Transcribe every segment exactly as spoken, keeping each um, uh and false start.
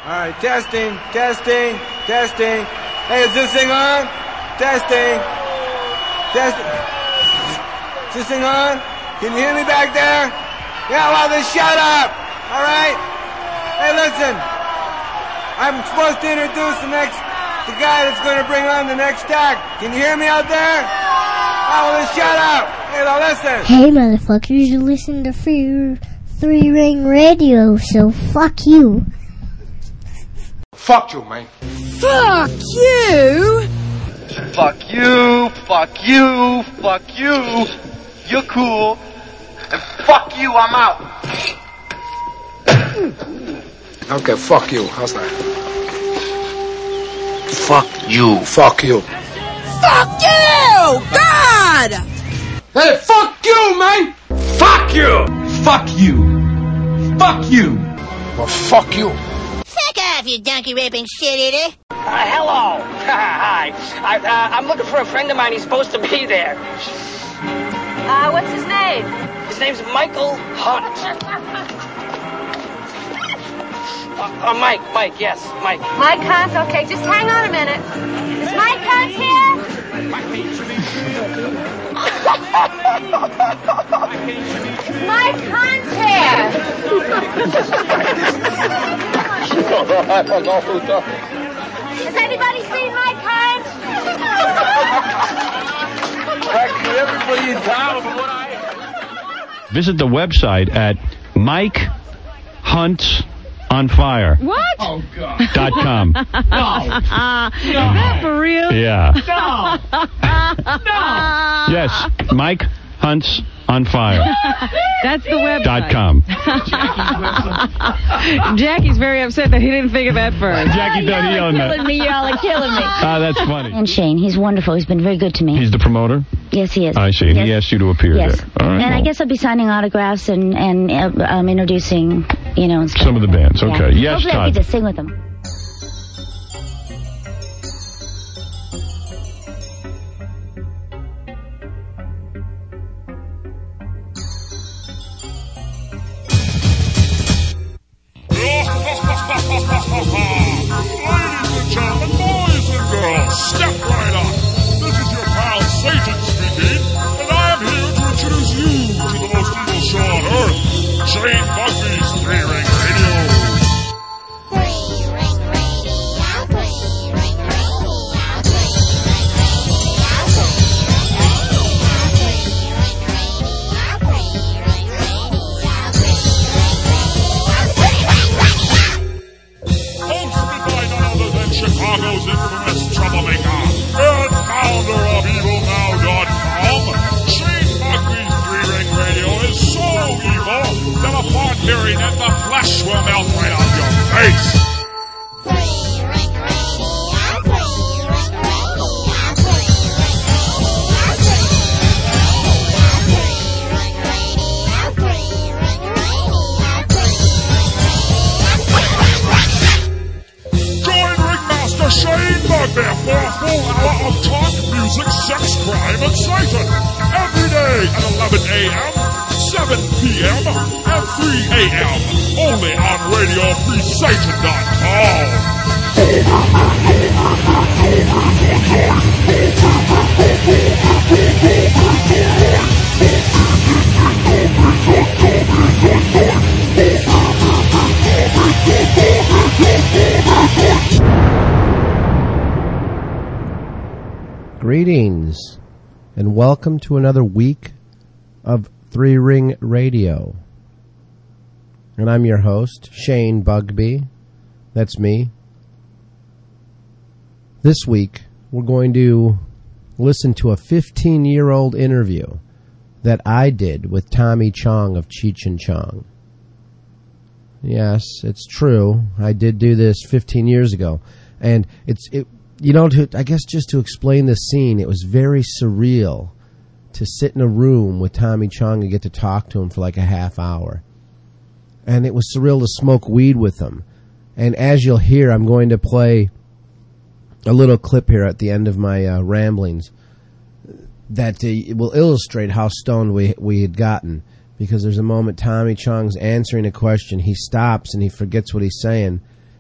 All right, testing, testing, testing. Hey, is this thing on? Testing. Testing. Is this thing on? Can you hear me back there? Yeah, well, then shut up. All right? Hey, listen. I'm supposed to introduce the next, the guy that's going to bring on the next act. Can you hear me out there? Oh, well, then shut up. Hey, now listen. Hey, motherfuckers, you listen to Free Three Ring Radio, so fuck you. Fuck you, man. Fuck you! Fuck you, fuck you, fuck you. You're cool. And fuck you, I'm out. Okay, fuck you. How's that? Fuck you. Fuck you. Fuck you! God! Hey, fuck you, man! Fuck you! Fuck you. Fuck you. Well, fuck you. Fuck off, you donkey raping shit eater. Uh, hello. Hi. I, uh, I'm looking for a friend of mine. He's supposed to be there. Uh, what's his name? His name's Michael Hunt. Uh, uh, Mike, Mike, yes, Mike. Mike Hunt? Okay, just hang on a minute. Is Mike Hunt here? Mike Hunt here? I don't know who's talking. Has anybody seen Mike Hunt? Practically everybody in town from what I... Visit the website at Mike Hunt on Fire. What? Oh, God. Dot com. No. No. Is that for real? Yeah. No. No. Yes, Mike Hunt's on Fire. That's the website. Dot com. Jackie's very upset that he didn't think of that first. Jackie done Y'all yelling are that. killing me, y'all are killing me. Ah, that's funny. And Shane, he's wonderful. He's been very good to me. He's the promoter? Yes, he is. I see. Yes. He asked you to appear Yes. there. All right, and well. I guess I'll be signing autographs and, and uh, um, introducing, you know, and stuff. Some of the bands. Okay. Yeah. Yes, Hopefully Todd. I get to sing with them. Ladies and gentlemen, boys and girls, step right up. This is your pal Satan speaking, and I am here to introduce you to the most evil show on earth, Shane Bugby's Three Ring Radio. Three ring radio, three ring radio, three ring radio, Hosted by none other than Chicago's infamous troublemaker and founder of evil now dot com, Shane Bugby's Three Ring Radio is so evil that upon hearing it, the flesh will melt right out your face. Three ring radio, three ring radio, three ring radio, Join Ringmaster Shane Bugby for a full hour of talk, music, sex, crime, and Satan. Every day at eleven a.m., seven p.m., and three a.m. Only on Radio Free Satan dot com. Greetings, and welcome to another week of Three Ring Radio. And I'm your host, Shane Bugby. That's me. This week, we're going to listen to a fifteen-year-old interview that I did with Tommy Chong of Cheech and Chong. Yes, it's true. I did do this fifteen years ago. And it's, it, you know, to, I guess just to explain the scene, it was very surreal to sit in a room with Tommy Chong and get to talk to him for like a half hour. And it was surreal to smoke weed with him. And as you'll hear, I'm going to play a little clip here at the end of my uh, ramblings that uh, will illustrate how stoned we we had gotten. Because there's a moment Tommy Chong's answering a question, he stops and he forgets what he's saying,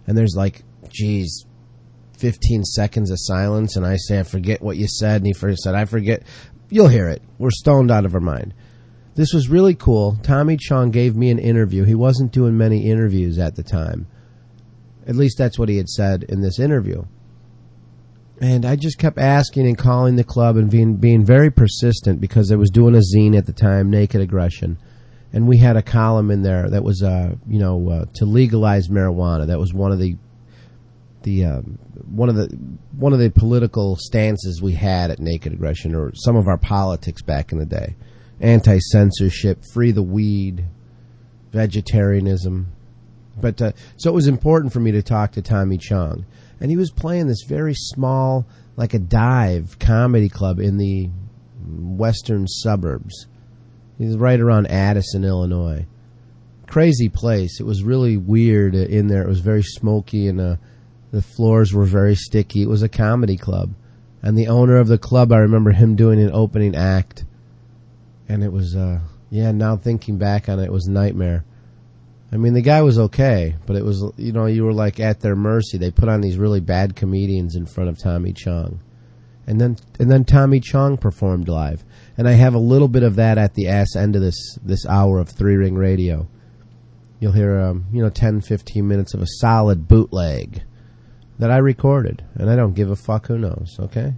and there's like, geez, fifteen seconds of silence, and I say, I forget what you said, and he first said, I forget. You'll hear it. We're stoned out of our mind. This was really cool. Tommy Chong gave me an interview. He wasn't doing many interviews at the time. At least that's what he had said in this interview. And I just kept asking and calling the club and being being very persistent because I was doing a zine at the time, Naked Aggression. And we had a column in there that was, uh, you know, uh, to legalize marijuana. That was one of the the um, one of the one of the political stances we had at Naked Aggression, or some of our politics back in the day. Anti-censorship, free the weed, vegetarianism. But uh, so it was important for me to talk to Tommy Chong. And he was playing this very small, like a dive comedy club in the western suburbs. He's right around Addison, Illinois. Crazy place. It was really weird in there. It was very smoky, and uh, the floors were very sticky. It was a comedy club. And the owner of the club, I remember him doing an opening act. And it was, uh, yeah, now thinking back on it, it was a nightmare. I mean, the guy was okay, but it was, you know, you were like at their mercy. They put on these really bad comedians in front of Tommy Chong. And then and then Tommy Chong performed live. And I have a little bit of that at the ass end of this, this hour of Three Ring Radio. You'll hear, um, you know, ten, fifteen minutes of a solid bootleg that I recorded. And I don't give a fuck who knows, okay?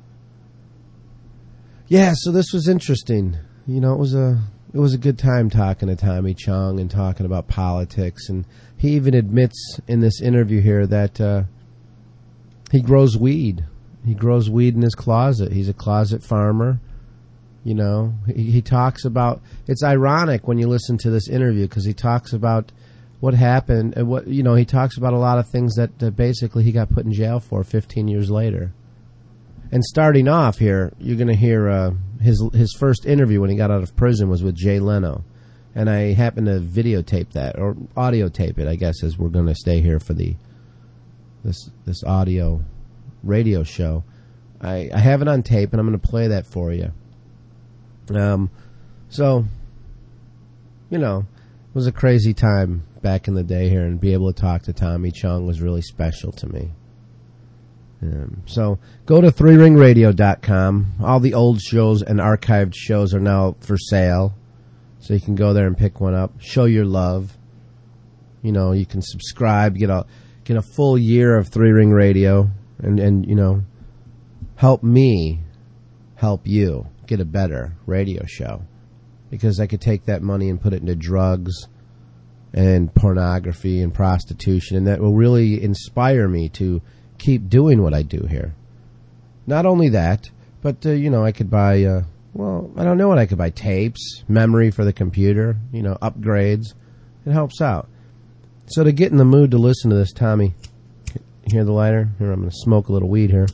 Yeah, so this was interesting. You know, it was a it was a good time talking to Tommy Chong and talking about politics. And he even admits in this interview here that uh, he grows weed. He grows weed in his closet. He's a closet farmer. You know, he, he talks about, it's ironic when you listen to this interview because he talks about what happened and what, you know, he talks about a lot of things that, that basically he got put in jail for fifteen years later. And starting off here, you're going to hear uh, his his first interview when he got out of prison was with Jay Leno. And I happened to videotape that, or audio tape it, I guess, as we're going to stay here for the this this audio radio show. I, I have it on tape, and I'm going to play that for you. Um, so, you know, it was a crazy time back in the day here, and be able to talk to Tommy Chong was really special to me. Um, so go to three ring radio dot com. All the old shows and archived shows are now for sale, so you can go there and pick one up. Show your love. You know, you can subscribe, get a get a full year of Three Ring Radio, and and you know, help me help you get a better radio show, because I could take that money and put it into drugs and pornography and prostitution, and that will really inspire me to keep doing what I do here. Not only that, but, uh, you know, I could buy, uh, well, I don't know what I could buy. Tapes, memory for the computer, you know, upgrades. It helps out. So to get in the mood to listen to this, Tommy, hear the lighter? Here, I'm going to smoke a little weed here.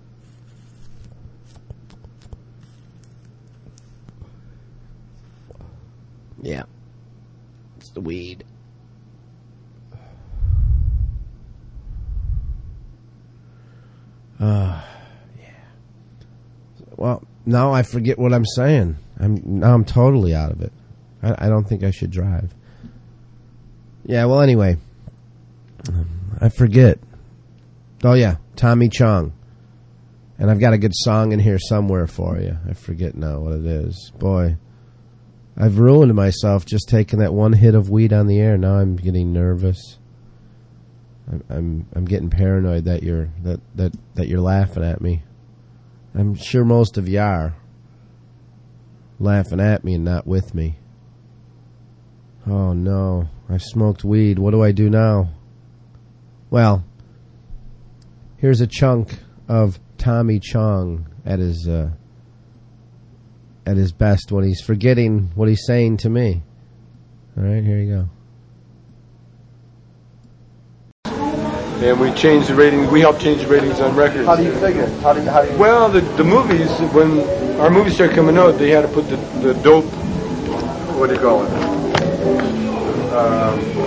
Yeah. It's the weed. Uh, yeah. Well, now I forget what I'm saying. I'm now I'm totally out of it. I, I don't think I should drive. Yeah. Well, anyway, um, I forget. Oh yeah, Tommy Chong, and I've got a good song in here somewhere for you. I forget now what it is. Boy, I've ruined myself just taking that one hit of weed on the air. Now I'm getting nervous. I'm I'm, I'm getting paranoid that you're that, that, that you're laughing at me. I'm sure most of you are laughing at me and not with me. Oh no, I've smoked weed. What do I do now? Well, here's a chunk of Tommy Chong at his uh, at his best when he's forgetting what he's saying to me. All right, here you go. And we changed the ratings. We helped change the ratings on records. How do you figure? How do you, how do you? Well, the the movies, when our movies started coming out, they had to put the, the dope. What do you call it? Um,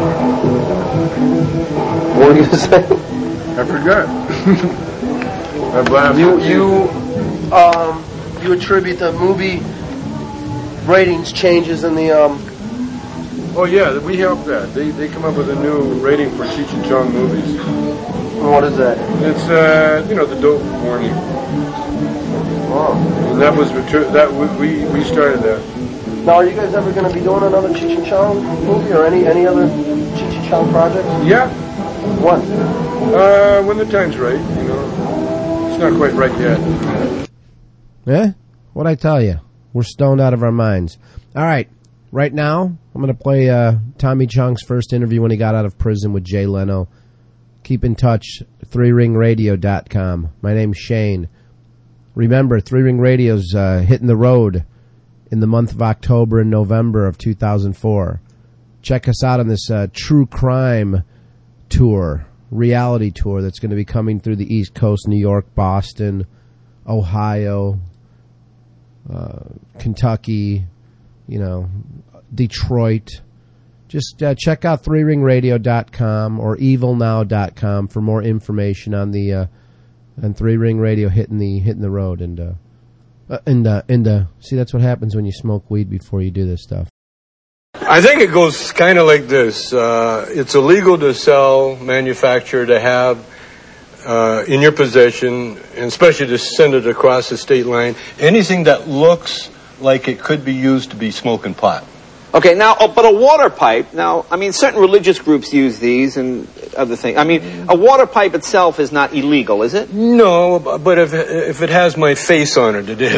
What were you saying? I forgot. I blasted. You you um you attribute the movie ratings changes in the um. Oh yeah, we helped that. They they come up with a new rating for Cheech and Chong movies. What is that? It's uh you know the dope warning. Wow. And that was retru- that we we started that. Now, are you guys ever going to be doing another Cheech and Chong movie or any any other Cheech and Chong projects? Yeah. What? Uh, when the time's right, you know. It's not quite right yet. Eh? What'd I tell you? We're stoned out of our minds. All right. Right now, I'm going to play uh, Tommy Chong's first interview when he got out of prison with Jay Leno. Keep in touch, three ring radio dot com. My name's Shane. Remember, Three Ring Radio's uh, hitting the road in the month of October and November of two thousand four. Check us out on this uh, true crime tour, reality tour that's going to be coming through the East Coast, New York, Boston, Ohio, uh, Kentucky, you know, Detroit. Just uh, check out three ring radio dot com or evil now dot com for more information on the uh, on Three Ring Radio hitting the hitting the road. And uh, uh, and uh, and uh, see, that's what happens when you smoke weed before you do this stuff. I think it goes kind of like this. Uh, it's illegal to sell, manufacture, to have uh, in your possession, and especially to send it across the state line, anything that looks like it could be used to be smoking pot. Okay, now, oh, but a water pipe, now, I mean, certain religious groups use these and other things. I mean, a water pipe itself is not illegal, is it? No, but if if it has my face on it, it is.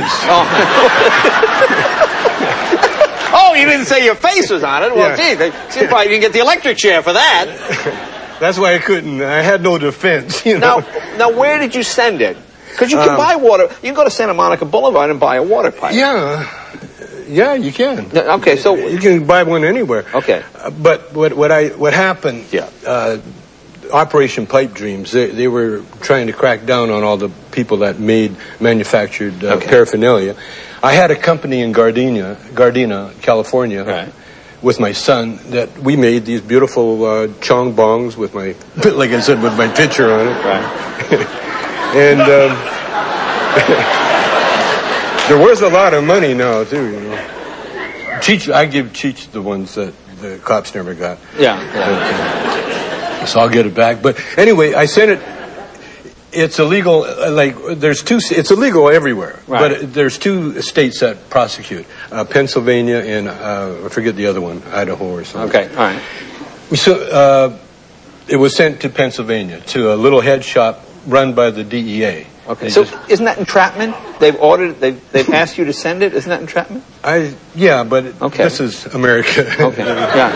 Oh, oh you didn't say your face was on it? Well, Yeah. gee, they, see, probably you can get the electric chair for that. That's why I couldn't. I had no defense, you know. Now, now, where did you send it? Because you can Um, buy water. You can go to Santa Monica Boulevard and buy a water pipe. Yeah. Yeah, you can. Okay, so you can buy one anywhere. Okay, uh, but what what I what happened? Yeah. Uh, Operation Pipe Dreams. They they were trying to crack down on all the people that made manufactured uh, Okay. paraphernalia. I had a company in Gardena, Gardena, California, Right. with my son that we made these beautiful uh, chong bongs with my, like I said, with my picture on it. Right. And. Um, they're worth a lot of money now, too, you know. Cheech, I give Cheech the ones that the cops never got. Yeah. yeah. So I'll get it back. But anyway, I sent it. It's illegal, uh, like, there's two, it's illegal everywhere. Right. But there's two states that prosecute, uh, Pennsylvania and, uh, I forget the other one, Idaho or something. Okay, all right. So, uh, it was sent to Pennsylvania, to a little head shop run by the D E A. Okay, They so just- isn't that entrapment? They've ordered, they've, they've asked you to send it? Isn't that entrapment? I, yeah, but it- Okay. this is America. Okay,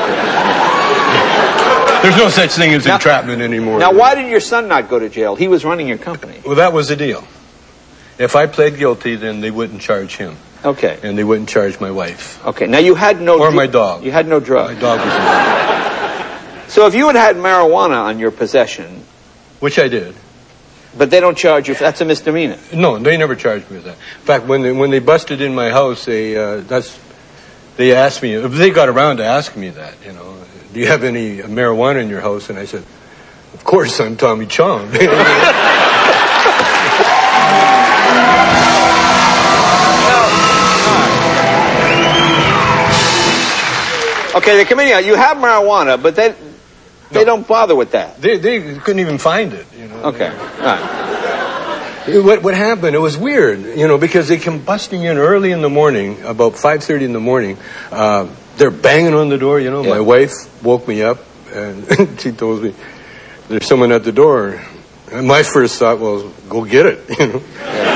yeah. There's no such thing as Now- entrapment anymore. Now, why did your son not go to jail? He was running your company. Well, that was the deal. If I pled guilty, then they wouldn't charge him. Okay. And they wouldn't charge my wife. Okay, now you had no... Or dr- my dog. You had no drugs. My dog was involved. So if you had had marijuana on your possession, Which I did. but they don't charge you, that's a misdemeanor. No, they never charged me with that. In fact, when they, when they busted in my house, they, uh, that's, they asked me, they got around to asking me that, you know, do you have any marijuana in your house? And I said, of course, I'm Tommy Chong. Okay, they come in here, you have marijuana, but they they don't bother with that. They, they couldn't even find it, you know. Okay, all right. What what happened? It was weird, you know, because they come busting in early in the morning, about five thirty in the morning. Uh, they're banging on the door, you know. Yeah. My wife woke me up, and she told me there's someone at the door. And my first thought was, go get it, you know.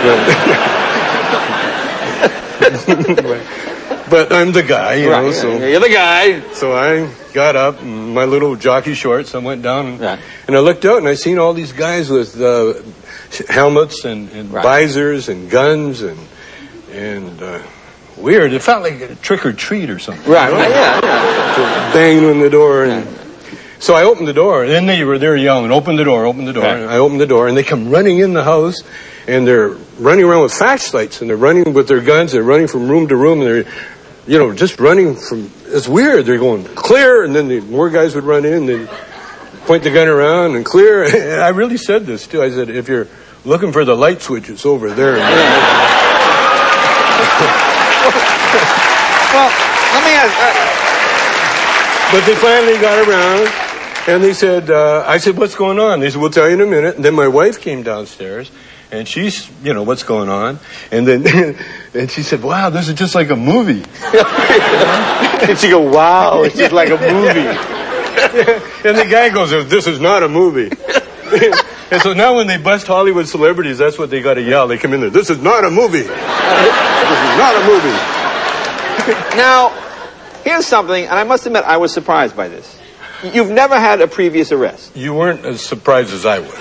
But, but I'm the guy, you Right, know. yeah, So you're the guy. So I got up in my little jockey shorts. I went down and, Right. and I looked out and I seen all these guys with uh, helmets and, and Right. visors and guns and and uh, weird. It felt like a trick or treat or something. Right, you know? right, yeah, yeah. So banging on the door and. So I opened the door, and then they were there yelling, open the door, open the door. Right. And I opened the door, and they come running in the house, and they're running around with flashlights, and they're running with their guns, they're running from room to room, and they're, you know, just running from, it's weird. They're going clear, and then the, more guys would run in, and point the gun around and clear. And I really said this too. I said, if you're looking for the light switch, it's over there. Well, let me ask. Uh, but they finally got around, and they said, uh, I said, what's going on? They said, we'll tell you in a minute. And then my wife came downstairs, and she's, you know, what's going on? And then, and she said, wow, this is just like a movie. And she go, wow, it's just like a movie. And the guy goes, this is not a movie. And so now when they bust Hollywood celebrities, that's what they got to yell. They come in there, this is not a movie. This is not a movie. Now, here's something, and I must admit, I was surprised by this. You've never had a previous arrest. You weren't as surprised as I was.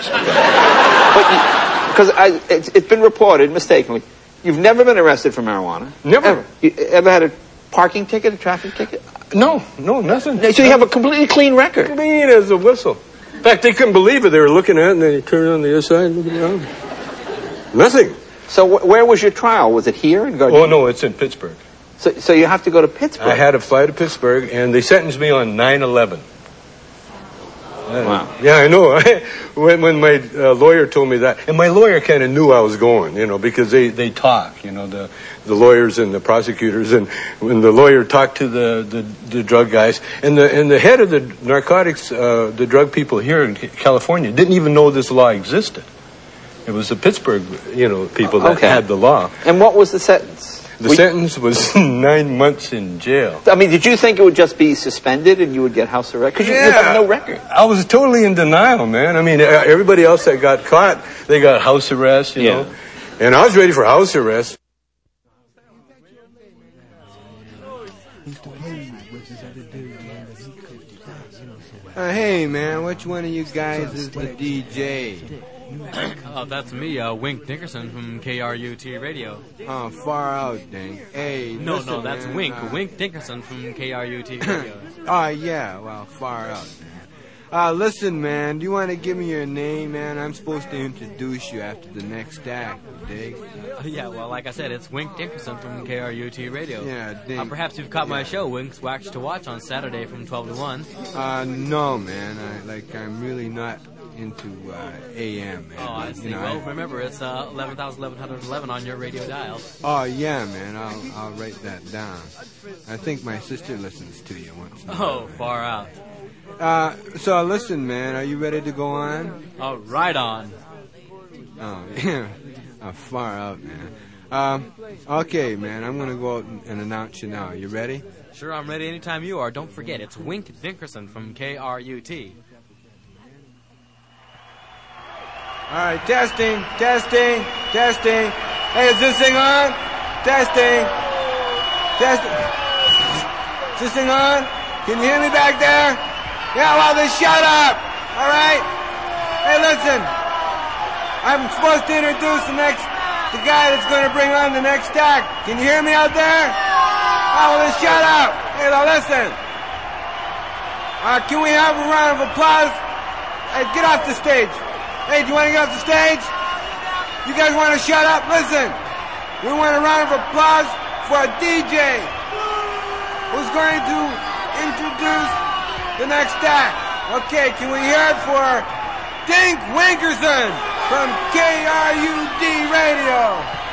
Because it's, it's been reported, mistakenly, you've never been arrested for marijuana. Never. Ever. You ever had a parking ticket, a traffic ticket? No, no, nothing. So you have a completely clean record. Clean as a whistle. In fact, they couldn't believe it. They were looking at it, and then they turned on the other side, looking around. Nothing. So wh- where was your trial? Was it here in Gardena? Oh, no, it's in Pittsburgh. So, so you have to go to Pittsburgh? I had to fly to Pittsburgh, and they sentenced me on nine eleven. Wow. Yeah, I know. when when my uh, lawyer told me that, and my lawyer kind of knew I was going, you know, because they, they talk, you know, the the lawyers and the prosecutors, and when the lawyer talked to the, the, the drug guys, and the and the head of the narcotics, uh, the drug people here in California didn't even know this law existed. It was the Pittsburgh, you know, people that Okay. had the law. And what was the sentence? The We- sentence was nine months in jail. I mean, did you think it would just be suspended and you would get house arrest? Because you, you have no record. I was totally in denial, man. I mean, everybody else that got caught, they got house arrest, you Yeah. know. And I was ready for house arrest. Uh, hey, man, which one of you guys is the D J? Oh, that's me, uh, Wink Dickerson from K R U T Radio. Oh, far out, dang. Hey, No, listen, no, that's man, Wink. uh, Wink Dickerson from K R U T Radio. Oh, yeah, well, far out, man. Uh, listen, man, do you want to give me your name, man? I'm supposed to introduce you after the next act, dig? Uh, yeah, well, like I said, it's Wink Dickerson from K R U T Radio. Yeah, dig. Uh, perhaps you've caught my show, Wink's Wax to Watch, on Saturday from twelve to one. Uh, no, man, I, like, I'm really not into, uh, A M, man. Oh, I You see. know, Well, I- remember, it's uh, eleven thousand eleven hundred eleven on your radio dial. Oh, yeah, man, I'll, I'll write that down. I think my sister listens to you once in a while. Oh, far out. Uh, so listen, man, are you ready to go on? Oh, right on. Oh, yeah. Oh, far out, man. Um, okay, man, I'm gonna go out and, and announce you now. You ready? Sure, I'm ready anytime you are. Don't forget, it's Wink Dickerson from K R U T. All right, testing, testing, testing. Hey, is this thing on? Testing, testing. Is this thing on? Can you hear me back there? Yeah, well, then shut up. All right. Hey, listen. I'm supposed to introduce the next, the guy that's going to bring on the next act. Can you hear me out there? Oh, well, then shut up. Hey, now listen. Uh, can we have a round of applause? Hey, get off the stage. Hey, do you want to get off the stage? You guys want to shut up? Listen. We want a round of applause for a D J who's going to introduce the next act. Okay, can we hear it for Dink Winkerson from K R U D Radio?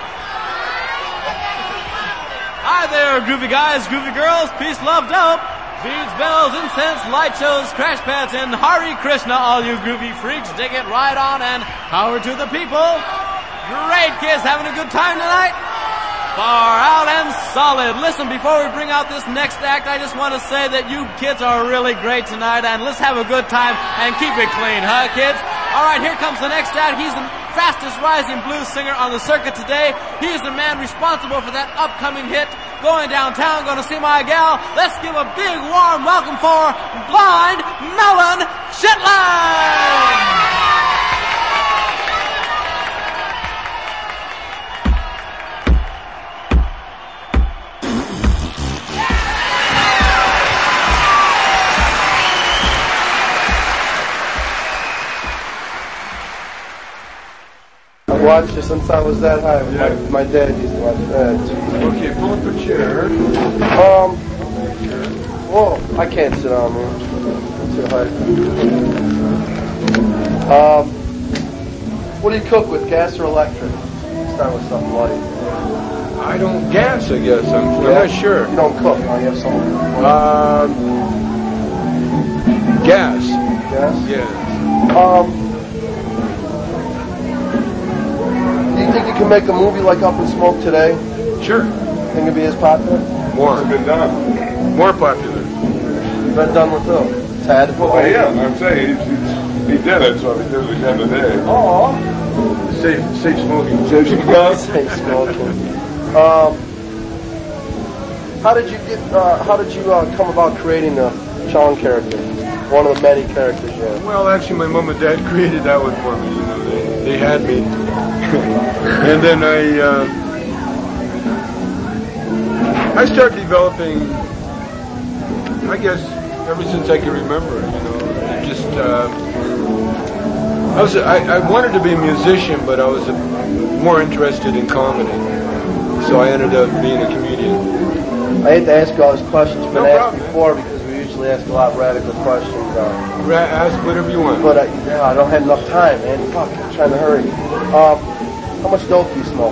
Hi there, groovy guys, groovy girls, peace, love, dope. Beads, bells, incense, light shows, crash pads, and Hare Krishna, all you groovy freaks. Dig it right on and power to the people. Great kids, having a good time tonight? Far out and solid. Listen, before we bring out this next act, I just want to say that you kids are really great tonight, and let's have a good time and keep it clean, huh, kids? All right, here comes the next act. He's the fastest rising blues singer on the circuit today. He's the man responsible for that upcoming hit, Going Downtown, Gonna See My Gal. Let's give a big warm welcome for Blind Melon Shetland! I watched it since I was that high. My, my dad used to watch that. Okay, pull up a chair. Um, whoa, I can't sit on, man. I'm too high. Um, what do you cook with, gas or electric? Start with something light. I don't gas, I guess. I'm, I'm Yeah? not sure. You don't cook, huh? You have something. Um, gas. Gas? Yeah. Um, do you think you can make a movie like Up in Smoke today? Sure. Think it'd be as popular? More. It's been done. More popular. Been done with who? Ted? Well, I am. I'm saying he's, he's, he did it, so he did it again today. Oh. Safe, safe smoking. Safe smoking. Safe smoking. Um, how did you get? Uh, how did you uh, come about creating the Chong character? One of the many characters you have. Well, actually, my mom and dad created that one for me. You know, they, they had me, and then I uh, I started developing. I guess ever since I can remember. You know, just uh, I was I, I wanted to be a musician, but I was uh, more interested in comedy. So I ended up being a comedian. I hate to ask you all these questions, been No asked problem. before because we usually ask a lot of radical questions. Uh, Ra- ask whatever you want. but I, yeah, I don't have enough time, man. Fuck, I'm trying to hurry. Um, how much dope do you smoke?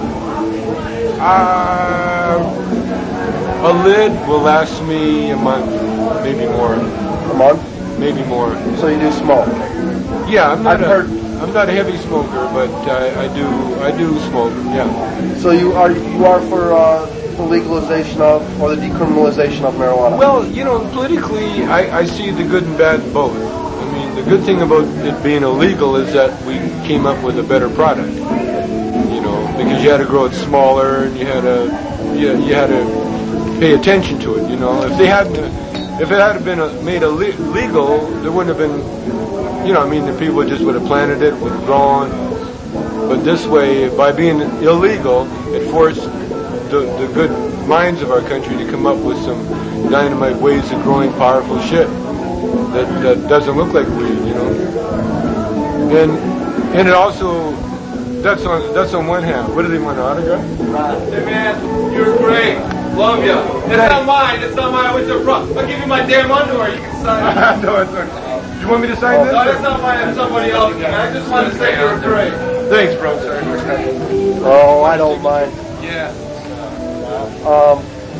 Uh, a lid will last me a month, maybe more. A month? Maybe more. So you do smoke? Yeah, I'm not I've a, heard- I'm not a heavy smoker, but I, I do I do smoke. Yeah. So you are you are for uh, the legalization of or the decriminalization of marijuana? Well, you know, politically, I, I see the good and bad in both. I mean, the good thing about it being illegal is that we came up with a better product. You know, because you had to grow it smaller, and you had to you, you had to pay attention to it. You know, if they hadn't, if it had been a, made illegal, there wouldn't have been. You know, I mean, the people just would have planted it, would have grown. But this way, by being illegal, it forced the, the good minds of our country to come up with some dynamite ways of growing powerful shit that, that doesn't look like weed, you know. And and it also, that's on that's on one hand. What do they want, an autograph? Hey man, you're great. Love you. It's not mine. It's not mine. What's your problem? I'll give you my damn underwear. You can sign it. No, it's okay. You want me to sign this? No, it's not mine. It's somebody else's. I just want to say you're great. Thanks, bro. Sorry. Oh, I don't mind. Yeah. Um,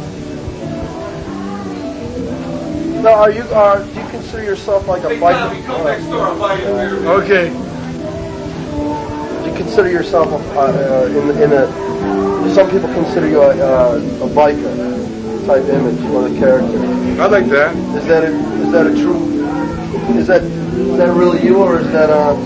now, are you are do you consider yourself like a Hey, biker? Tommy, come next door. I'll buy you a beer. Okay. Do you consider yourself a, uh, in in a? Some people consider you a, uh, a biker type image or the character. I like that. Is that a, is that a true? Is that is that really you or is that uh?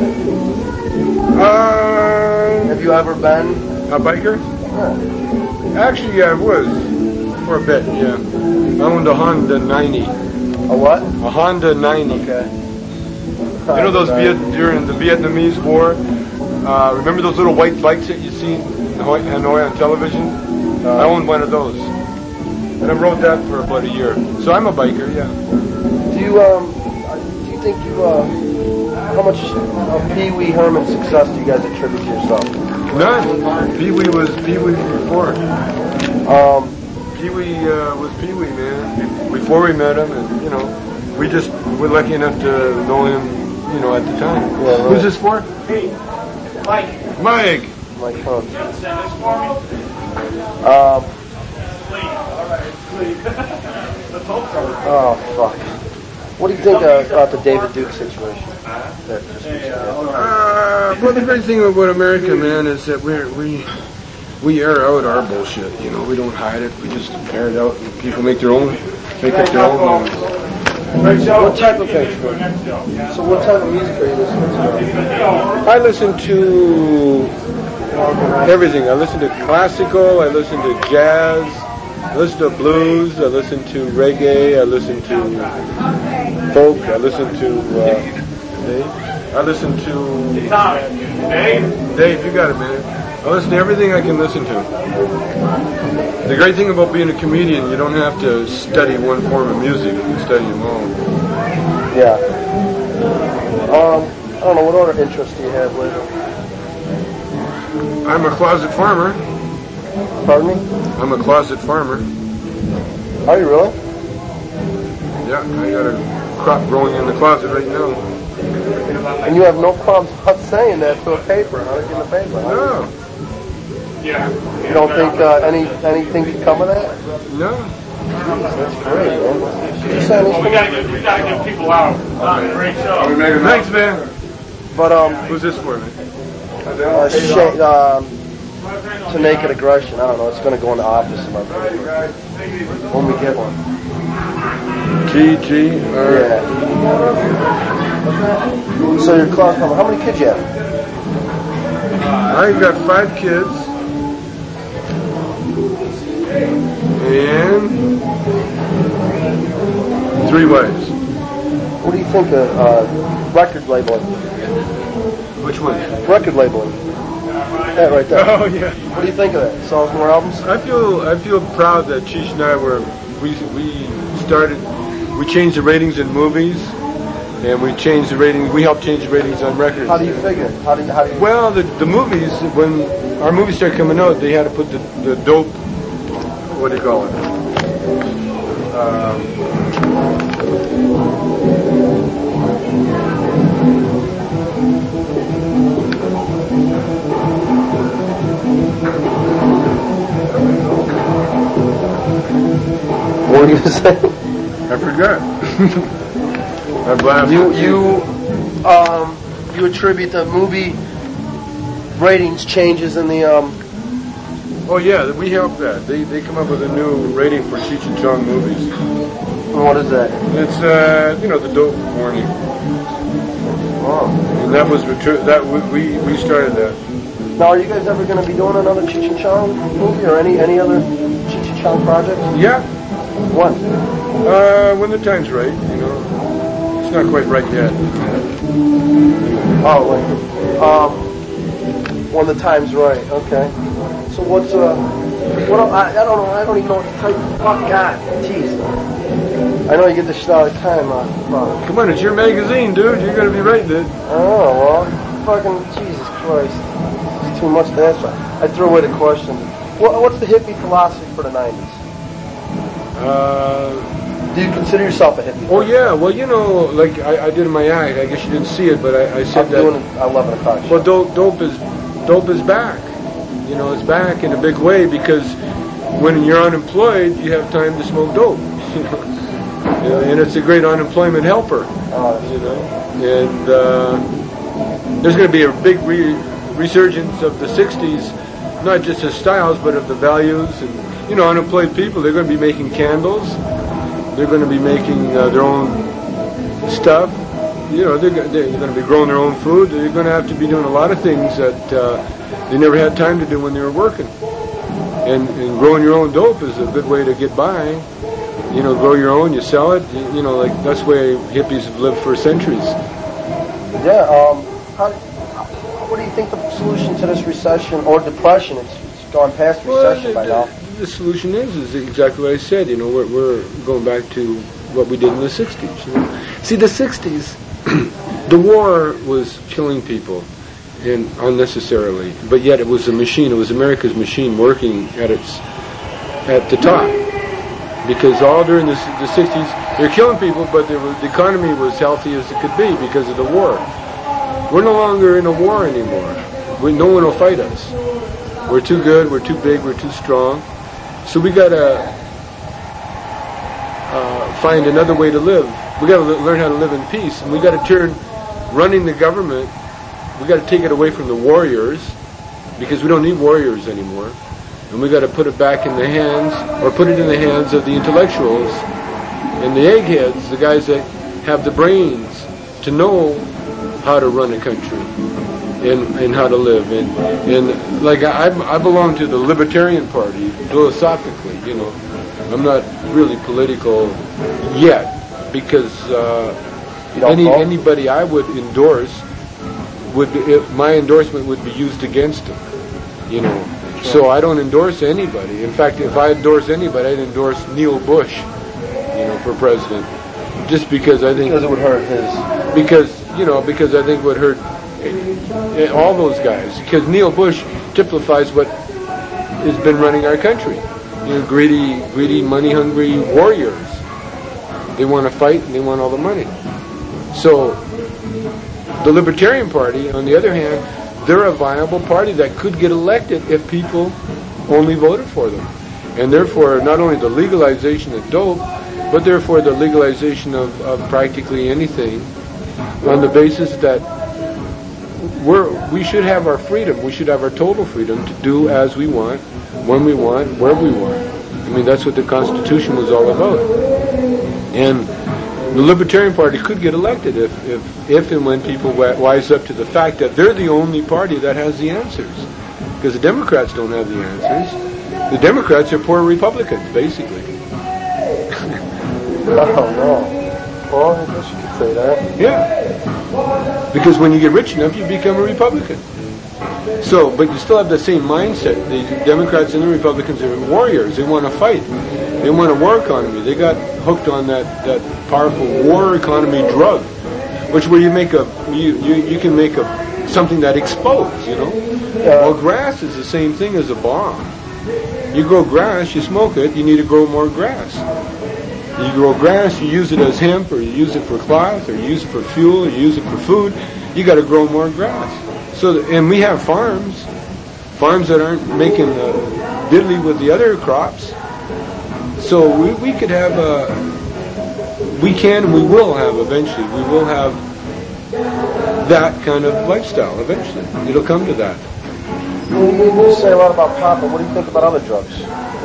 Uh, have you ever been a biker? Yeah. Actually, yeah, I was for a bit. Yeah, I owned a Honda ninety. A what? A Honda ninety. Okay. You know those Viet, during the Vietnamese War? Uh, remember those little white bikes that you see in Hanoi, Hanoi on television? Uh, I owned one of those, and I rode that for about a year. So I'm a biker. Yeah. Do you um? Do you think you uh? How much of Pee Wee Herman's success do you guys attribute to yourself? None. Pee Wee was Pee Wee before. Um, Pee Wee uh, was Pee Wee, man. Be- Before we met him, and you know, we just were lucky enough to know him, you know, at the time. Yeah, right. Who's this for? Hey, Mike. Mike. Mike Hunt. Send this for me. Um. All right, please. Let's hope so. Oh fuck. What do you think uh, about the David Duke situation? That just Uh, well, the great thing about America, man, is that we're, we we air out our bullshit. You know, we don't hide it. We just air it out, and people make their own, make up their own minds. What type of So what type of music are you listening to? I listen to everything. I listen to classical. I listen to jazz. I listen to blues. I listen to reggae. I listen to folk. I listen to. Uh, Dave. I listen to. Dave. Dave, you got it, man. I listen to everything I can listen to. The great thing about being a comedian, you don't have to study one form of music. You can study them all. Yeah. Um, I don't know, what other interests do you have lately? I'm a closet farmer. Pardon me? I'm a closet farmer. Are you really? Yeah, I got a crop growing in the closet right now. And you have no problems not saying that to a paper, huh? In the paper. Huh? No. Yeah. You don't think uh, any anything could come of that? No. That's great, man. Did you say anything? We gotta get, we gotta get people out. Great show. We make a Thanks, man. But um, who's this for, man? Uh, sh- um, to naked aggression. I don't know. It's going to go in the office of my paper when we get one. G G. Yeah. So your class number. How many kids you have? I've got five kids. And three wives. What do you think of uh, record labeling? Which one? Record labeling. That right there. Oh yeah. What do you think of that? Sells more albums? I feel I feel proud that Cheech and I were we we started we changed the ratings in movies, and we changed the ratings. We helped change the ratings on records. How do you figure? How do you, how do you? Well, the the movies when our movies started coming out, they had to put the the dope. What do you call it? Um, What were you going to say? I forgot. I blasted. You you um you attribute the movie ratings changes in the um. Oh yeah, we helped that. They they come up with a new rating for Cheech and Chong movies. What is that? It's uh you know the dope warning. Oh. And that was retri- that we we we started that. Now, are you guys ever going to be doing another Cheech and Chong movie or any any other Cheech and Chong project? Yeah. When? Uh, when the time's right. You know, it's not quite right yet. Oh, like, um, when the time's right. Okay. So what's uh, what I, I don't know. I don't even know what to type. Oh God, jeez. I know you get this shit all the time. Uh, uh, Come on, it's your magazine, dude. You're gonna be writing it. Oh well, fucking Jesus Christ. It's too much to answer. I threw away the question. What, what's the hippie philosophy for the nineties? Uh, Do you consider yourself a hippie? oh yeah, well you know, like I, I did in my act. I guess you didn't see it, but I, I said I'm that. doing it at eleven o'clock. Well, dope, dope is dope is back. You know, it's back in a big way because when you're unemployed, you have time to smoke dope. You know, and it's a great unemployment helper. Oh, you know, and uh, there's going to be a big re- resurgence of the sixties, not just as styles, but of the values. And you know, unemployed people, they're going to be making candles. They're going to be making uh, their own stuff. You know, they're, they're going to be growing their own food. They're going to have to be doing a lot of things that uh, they never had time to do when they were working. And, and growing your own dope is a good way to get by. You know, grow your own, you sell it. You, you know, like that's the way hippies have lived for centuries. Yeah. Um. How, what do you think the solution to this recession or depression? It's, it's gone past recession well, by now. The, the solution is is exactly what I said. You know, we're, we're going back to what we did in the sixties. You know? See, the sixties, the war was killing people, and unnecessarily. But yet, it was a machine. It was America's machine working at its at the top. Because all during the, the sixties, they're killing people, but they were, the economy was healthy as it could be because of the war. We're no longer in a war anymore. We, no one will fight us. We're too good, we're too big, we're too strong. So we got to uh, find another way to live. We got to l- learn how to live in peace. And we got to turn running the government, we got to take it away from the warriors, because we don't need warriors anymore. And we got to put it back in the hands, or put it in the hands of the intellectuals and the eggheads, the guys that have the brains to know how to run a country and, and how to live. And, and like I, I belong to the Libertarian Party philosophically. You know, I'm not really political yet because uh, any vote? anybody I would endorse would be, if my endorsement would be used against them. You know. So I don't endorse anybody. In fact, if I endorse anybody, I'd endorse Neil Bush, you know, for president, just because I think because it would hurt his. Because you know, because I think it would hurt all those guys. Because Neil Bush typifies what has been running our country. You know, greedy, greedy, money-hungry warriors. They want to fight and they want all the money. So The Libertarian Party, on the other hand, they're a viable party that could get elected if people only voted for them. And therefore, not only the legalization of dope, but therefore the legalization of, of practically anything on the basis that we're, we should have our freedom. We should have our total freedom to do as we want, when we want, where we want. I mean, that's what the Constitution was all about. And the Libertarian Party could get elected if, if, if and when people wi- wise up to the fact that they're the only party that has the answers. Because the Democrats don't have the answers. The Democrats are poor Republicans, basically. Oh, no. Well, I guess you could say that. Yeah. Because when you get rich enough, you become a Republican. So, but you still have the same mindset. The Democrats and the Republicans are warriors. They want to fight. They want a war economy. They got hooked on that, that powerful war economy drug, which where you make a you, you, you can make a something that explodes. You know. Yeah. Well, grass is the same thing as a bomb. You grow grass, you smoke it. You need to grow more grass. You grow grass, you use it as hemp, or you use it for cloth, or you use it for fuel, or you use it for food. You got to grow more grass. So, and we have farms, farms that aren't making uh, diddly with the other crops. So we, we could have a, we can and we will have eventually, we will have that kind of lifestyle eventually. It'll come to that. You, you say a lot about pot, but what do you think about other drugs?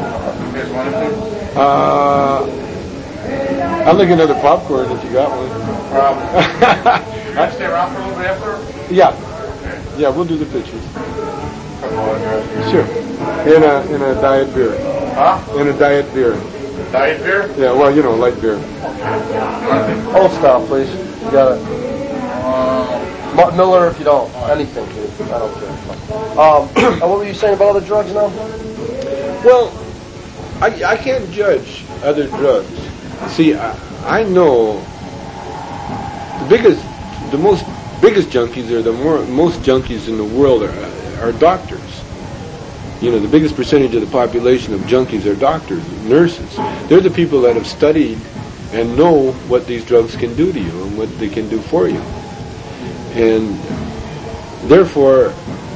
Uh, I'll like another popcorn if you got one. Um, you gonna stay around for a little bit after? Yeah. Yeah, we'll do the pictures. Sure. In a in a diet beer. Huh? In a diet beer. Diet beer? Yeah, well, you know, light beer. Old style, please. You got it. Uh, Miller, if you don't. Anything, dude. I don't care. Um, and what were you saying about other drugs now? Well, I, I can't judge other drugs. See, I, I know the biggest, the most biggest junkies are the more, most junkies in the world are, are doctors. You know, the biggest percentage of the population of junkies are doctors, nurses. They're the people that have studied and know what these drugs can do to you and what they can do for you. And therefore,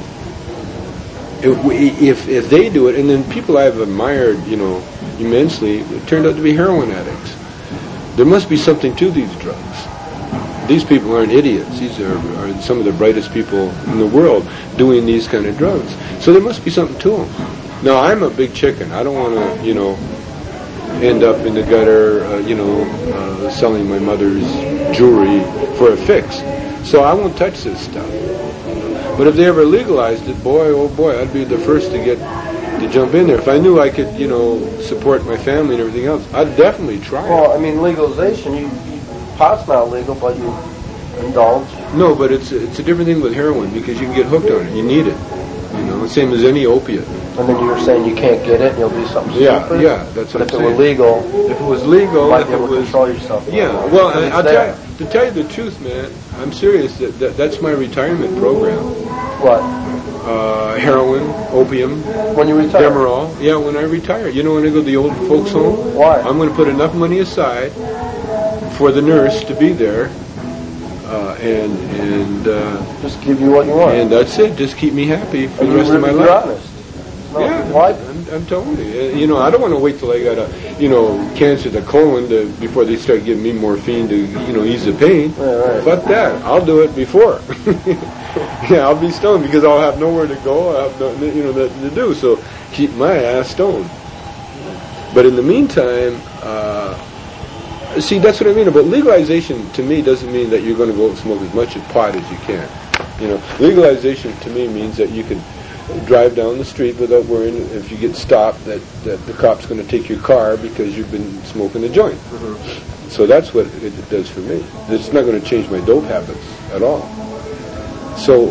if, if, if they do it, and then people I've admired, you know, immensely, it turned out to be heroin addicts. There must be something to these drugs. These people aren't idiots. These are, are some of the brightest people in the world doing these kind of drugs. So there must be something to them. Now, I'm a big chicken. I don't want to, you know, end up in the gutter, uh, you know, uh, selling my mother's jewelry for a fix. So I won't touch this stuff. But if they ever legalized it, boy, oh boy, I'd be the first to get to jump in there. If I knew I could, you know, support my family and everything else, I'd definitely try Well, it. I mean, legalization, you, you pot's not legal, but you indulge. No, but it's a, it's a different thing with heroin because you can get hooked on it. You need it. You know, same as any opiate. And then you were saying you can't get it and you'll do something Yeah, stupid? yeah, that's but what if I'm it were saying. legal, If it was legal, you might if be able it to was, control yourself. yeah. more. Well, Because I, it's I'll there. tell you, to tell you the truth, man, I'm serious. That, that that's my retirement program. What? Uh, heroin, opium. When you retire? Demerol. Yeah, when I retire. You know, when I go to the old folks home? Why? I'm going to put enough money aside for the nurse to be there, uh, and and uh, just give you what you want. And that's it. Just keep me happy for And the rest you're, of my you're life. honest. No, Yeah, why? I'm, I'm telling you. Uh, You know, I don't want to wait till I got a, you know, cancer of the colon to, before they start giving me morphine to, you know, ease the pain. Yeah, right. Fuck that. I'll do it before. Yeah, I'll be stoned because I'll have nowhere to go. I'll have no, you know, nothing to do. So keep my ass stoned. But in the meantime, uh, see, that's what I mean about legalization. To me, doesn't mean that you're going to go smoke as much of pot as you can. You know, legalization to me means that you can drive down the street without worrying if you get stopped that, that the cop's going to take your car because you've been smoking a joint. Mm-hmm. So that's what it, it does for me. It's not going to change my dope habits at all. So,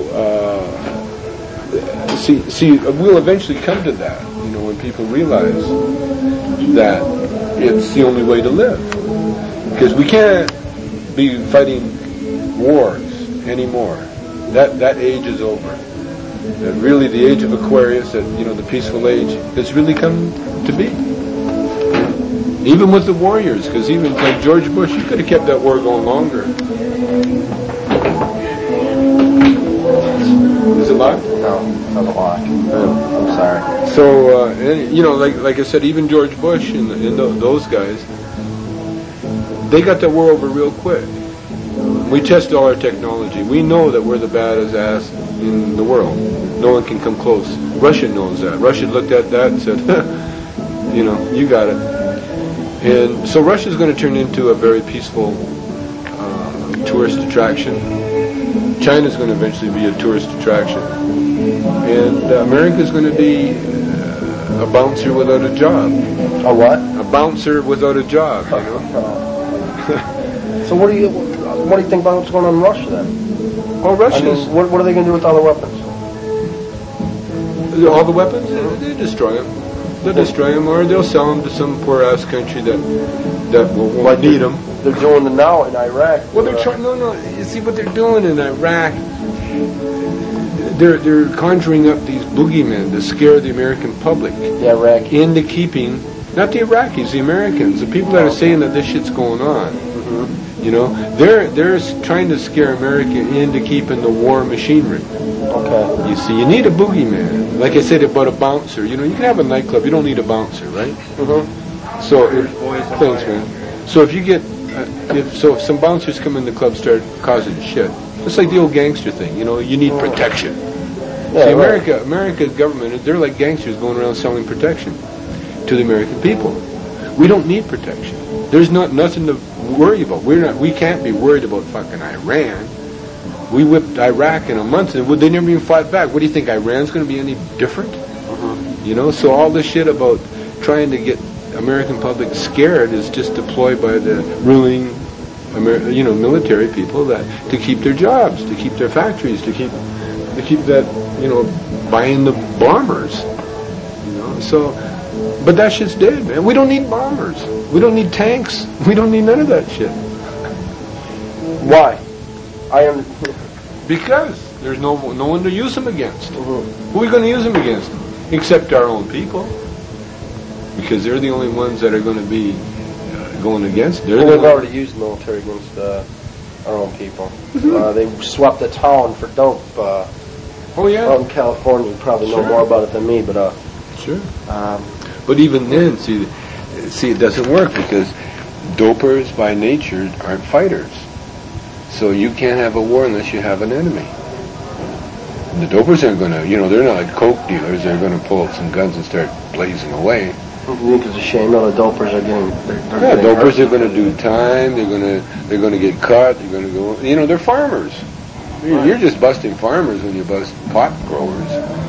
uh, see, see, we'll eventually come to that, you know, when people realize that it's the only way to live. Because we can't be fighting wars anymore. That that age is over. And really the age of Aquarius, and you know, the peaceful age, has really come to be. Even with the warriors, because even like George Bush, you could have kept that war going longer. Is it locked? No, it's not locked. I'm sorry. So, uh, and, you know, like like I said, even George Bush and, the, and the, those guys, they got that war over real quick. We test all our technology. We know that we're the baddest ass in the world. No one can come close. Russia knows that. Russia looked at that and said, you know, you got it. And so Russia's going to turn into a very peaceful uh, tourist attraction. China's going to eventually be a tourist attraction. And uh, America's going to be uh, a bouncer without a job. A what? A bouncer without a job, you know. So what do you what do you think about what's going on in Russia then? Oh, Russia's... I mean, what, what are they going to do with all the weapons? All the weapons? They, they destroy them. They'll destroy them, or they'll sell them to some poor-ass country that that will, won't Like need they're- them. They're doing it now in Iraq. Well, they're trying. No, no. You see what they're doing in Iraq? They're they're conjuring up these boogeymen to scare the American public The Iraq. into keeping not the Iraqis, the Americans, the people that are saying that this shit's going on. Mm-hmm. You know, they're they're s- trying to scare America into keeping the war machinery. Okay. You see, you need a boogeyman. Like I said about a bouncer. You know, you can have a nightclub. You don't need a bouncer, right? Mm-hmm. So, if, thanks, man. So if you get, uh, if so, if some bouncers come in the club, start causing shit. It's like the old gangster thing. You know, you need protection. Yeah, See, right. America, America's government, they're like gangsters going around selling protection to the American people. We don't need protection. There's not nothing to worry about. We're not. We can't be worried about fucking Iran. We whipped Iraq in a month, and they never even fought back. What do you think? Iran's going to be any different? Mm-hmm. You know. So all this shit about trying to get American public scared is just deployed by the ruling, Amer- you know, military people that to keep their jobs, to keep their factories, to keep to keep that, you know, buying the bombers. You know. So, but that shit's dead, man. We don't need bombers. We don't need tanks. We don't need none of that shit. Why? I am. Because there's no no one to use them against. Mm-hmm. Who are we going to use them against? Except our own people. Because they're the only ones that are going to be uh, going against. They're Well, the we've only- already used the military against uh, our own people. Uh, they swept the town for dope. Uh, oh yeah. Out in California, you probably know Sure. more about it than me, but uh. Sure. Um, But even then, see, see, it doesn't work because dopers by nature aren't fighters. So you can't have a war unless you have an enemy. The dopers aren't going to, you know, they're not like coke dealers. They're going to pull out some guns and start blazing away. You think it's a shame that the dopers are getting? They're, they're Yeah, getting dopers hurt? are going to do time. They're going to they're going to get caught. They're going to go. You know, they're farmers. You're, you're just busting farmers when you bust pot growers.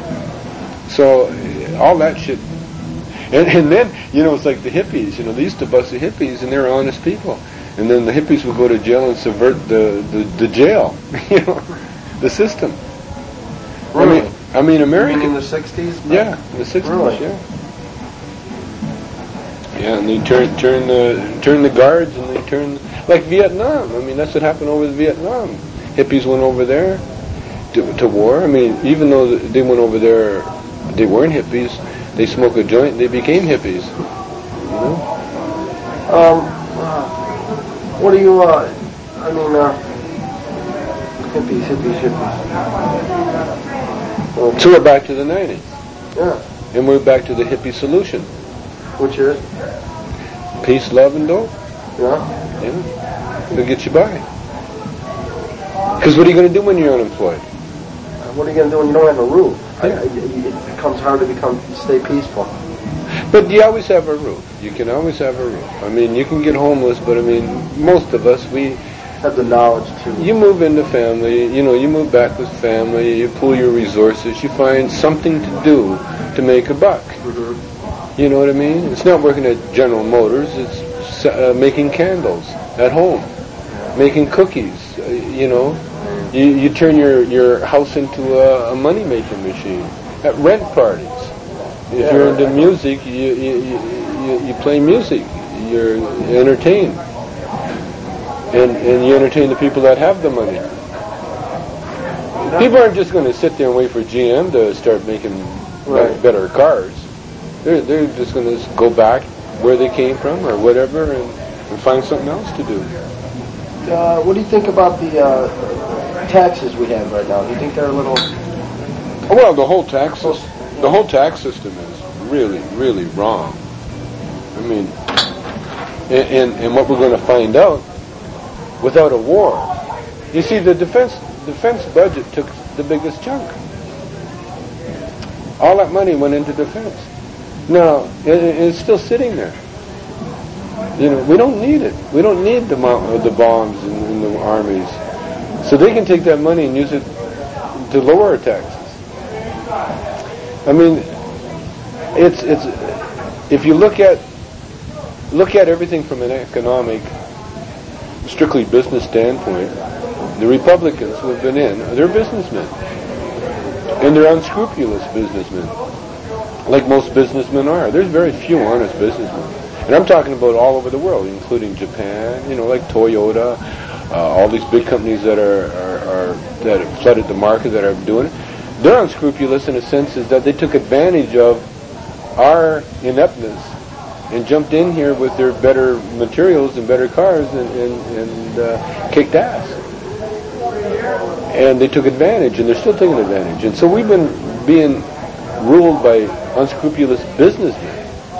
So uh, all that shit. And, and then, you know, it's like the hippies. You know, they used to bust the hippies, and they're honest people. And then the hippies would go to jail and subvert the, the, the jail, you know, the system. Really? I mean, I mean, American. You mean in the sixties? Yeah, in the sixties. Really? Yeah. Yeah, and they turn turn the turn the guards, and they turn like Vietnam. I mean, that's what happened over in Vietnam. Hippies went over there to, to war. I mean, even though they went over there, they weren't hippies. They smoke a joint, they became hippies. You know? Um, uh, what do you, uh, I mean, uh, hippies, hippies, hippies. Okay. So we're back to the nineties. Yeah. And we're back to the hippie solution. Which is? Peace, love, and dope. Yeah. Yeah. It'll get you by. Because what are you going to do when you're unemployed? Uh, what are you going to do when you don't have a roof? I, I, it becomes hard to become, stay peaceful. But you always have a roof. You can always have a roof. I mean, you can get homeless, but I mean, most of us, we have the knowledge to. You move into family, you know, you move back with family, you pool your resources, you find something to do to make a buck. Mm-hmm. You know what I mean? It's not working at General Motors, it's uh, making candles at home, yeah. Making cookies, uh, you know. You, you turn your, your house into a, a money-making machine at rent parties. If yeah, you're right. into music, you, you, you, you play music. You're entertained. And, and you entertain the people that have the money. People aren't just going to sit there and wait for G M to start making right. better cars. They're, they're just going to go back where they came from or whatever and, and find something else to do. Uh, what do you think about the uh, taxes we have right now? Do you think they're a little Oh, well, the whole tax system, the whole tax system is really, really wrong. I mean, and, and, and what we're going to find out without a war. You see, the defense defense budget took the biggest chunk. All that money went into defense. Now, it, it's still sitting there. You know, we don't need it. We don't need the mo- the bombs and, and the armies. So they can take that money and use it to lower our taxes. I mean, it's it's if you look at look at everything from an economic, strictly business standpoint, the Republicans who have been in, they're businessmen. And they're unscrupulous businessmen, like most businessmen are. There's very few honest businessmen. And I'm talking about all over the world, including Japan, you know, like Toyota, uh, all these big companies that are, are, are that have flooded the market, that are doing it. They're unscrupulous in a sense is that they took advantage of our ineptness and jumped in here with their better materials and better cars and, and, and uh, kicked ass. And they took advantage, and they're still taking advantage. And so we've been being ruled by unscrupulous businessmen.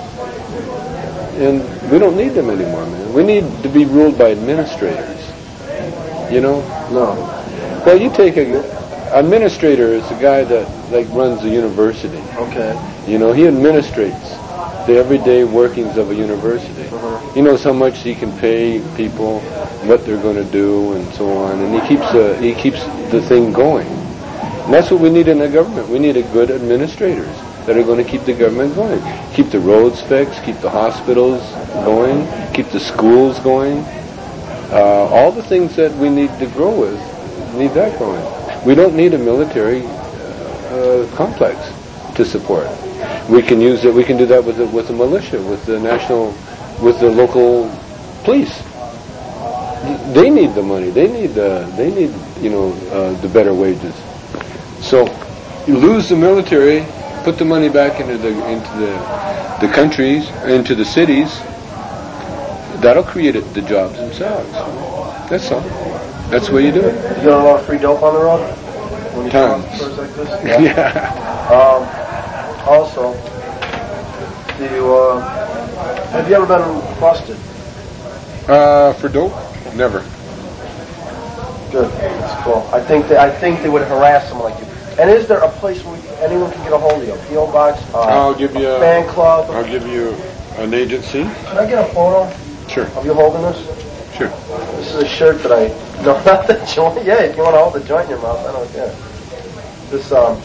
And we don't need them anymore, man. We need to be ruled by administrators. You know? No. Well, you take a... Administrator is the guy that, like, runs the university. Okay. You know, he administrates the everyday workings of a university. Uh-huh. He knows how much he can pay people, what they're going to do, and so on. And he keeps uh, he keeps the thing going. And that's what we need in the government. We need a good administrators that are going to keep the government going. Keep the roads fixed, keep the hospitals going, keep the schools going. Uh, all the things that we need to grow with, need that going. We don't need a military uh, complex to support. We can use it. We can do that with the, with the militia, with the national, with the local police. They need the money. They need the. They need you know uh, the better wages. So you lose the military, put the money back into the into the the countries, into the cities. That'll create it, the jobs themselves. That's all. That's the way you do it. You got a lot of free dope on the road? When you Tons. come to like this? Yeah. yeah. Um, also, do you, uh, have you ever been busted? Uh, for dope? Never. Good. That's cool. I think they, I think they would harass someone like you. And is there a place where anyone can get a hold of you? A P O box? Uh, I'll give you a a fan club? I'll give you an agency. Can I get a photo? Sure. Of you holding this? Sure. This is a shirt that I... No, not the joint. Yeah, if you want to hold the joint in your mouth, I don't care. This, um...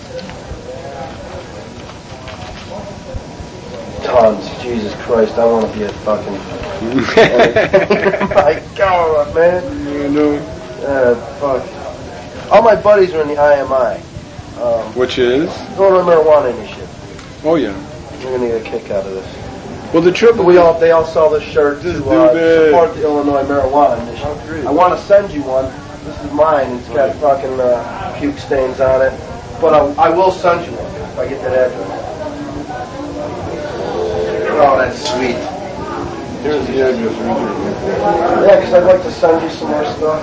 Tons. Jesus Christ, I want to be a fucking... My God, man. Yeah, no. Uh, fuck. All my buddies are in the I M I. Um, Which is? Going to marijuana initiative. Oh, yeah. We're going to get a kick out of this. Well, the trouble we all they all sell this shirt to uh, support the Illinois marijuana initiative. I want to send you one. This is mine. It's got fucking uh, puke stains on it, but I, I will send you one if I get that address. Oh, that's sweet. Here's the address right here. Yeah, because I'd like to send you some more stuff.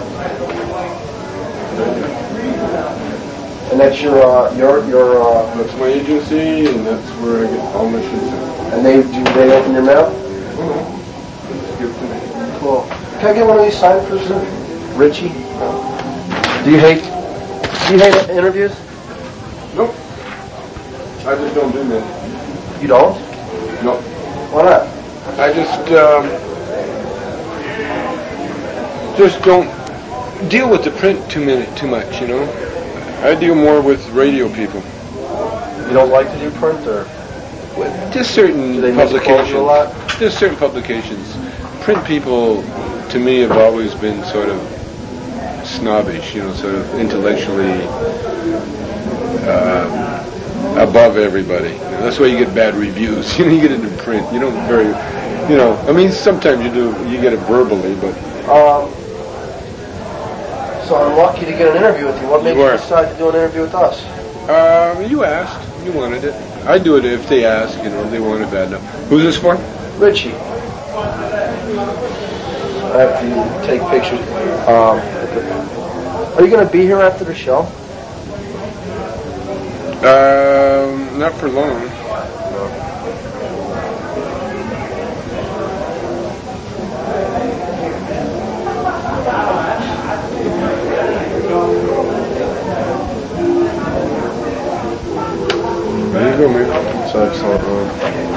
And that's your uh, your your. Uh, that's my agency, and that's where I get all my shit. And they do they open your mail? Mm-hmm. Cool. Can I get one of these signed for some? Richie? Do you hate do you hate interviews? Nope. I just don't do that. You don't? Nope. Why not? I just um, just don't deal with the print too minute too much, you know. I deal more with radio people. You don't like to do print, or? Just certain publications. A lot? Just certain publications. Print people, to me, have always been sort of snobbish, you know, sort of intellectually uh, above everybody. You know, that's why you get bad reviews. You know, you get it in print. You don't very, you know. I mean, sometimes you do. You get it verbally, but. Um. So I'm lucky to get an interview with you. What made you, you decide to do an interview with us? Um, you asked. You wanted it. I do it if they ask, you know, if they want it bad enough. Who's this for? Richie. I have to take pictures. Um, are you going to be here after the show? Um, not for long. There you go, man. That's excellent, man.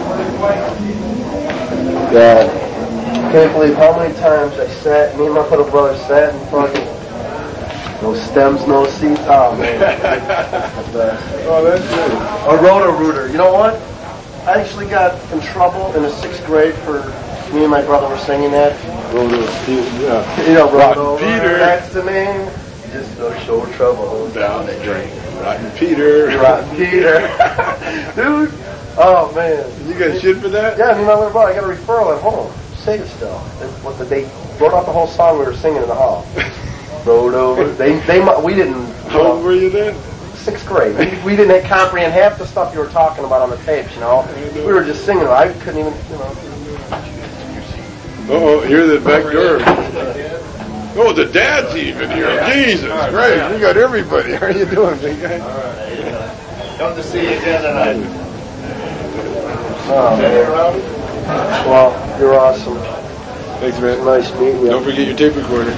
Yeah. Can't believe how many times I sat, me and my little brother sat in fucking, no stems, no seats. Oh, man. Oh, that's good. A Roto-Rooter. You know what? I actually got in trouble in the sixth grade for me and my brother were singing that. Roto, yeah. You know, Rotten Roto. Peter. That's the name. Just no show trouble. Down the drain. Rotten Peter. Rotten Peter. Dude. Oh, man. You got shit for that? Yeah, me and my little brother. I got a referral at home. Say it still. That's what the, they wrote out the whole song we were singing in the hall. Roto. They, they, we didn't. How old were you then? Sixth grade. We, we didn't comprehend half the stuff you were talking about on the tapes, you know. We were just singing. I couldn't even, you know. Uh-oh, here's the back door. Oh, the dad's even here. Jesus Christ, we got everybody. How are you doing, big guy? All right. Come to see you again tonight. Oh, man. Well, you're awesome. Thanks, man. Nice meeting you. Don't forget your tape recorder.